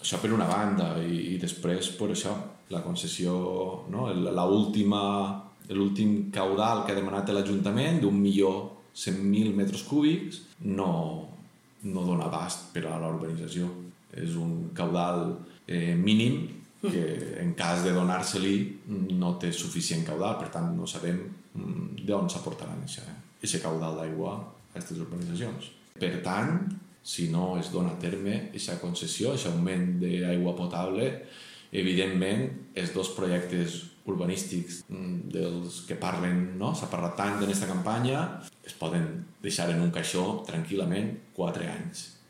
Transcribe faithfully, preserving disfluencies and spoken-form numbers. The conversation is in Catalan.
Això per una banda, i, i després per això, la concessió, no? L'últim caudal que ha demanat l'Ajuntament d'un milió cent mil metres cúbics no, no dona abast per a la urbanització. És un caudal eh, mínim que en cas de donar-se-li no té suficient caudal, per tant no sabem d'on s'aportaran aquest caudal d'aigua a aquestes urbanitzacions. Per tant, si no es dona a terme aquesta concessió, aquest augment d'aigua potable, evidentment, els dos projectes urbanístics dels que parlen, no? S'ha parlat tant en aquesta campanya, es poden deixar en un caixó tranquil·lament quatre anys.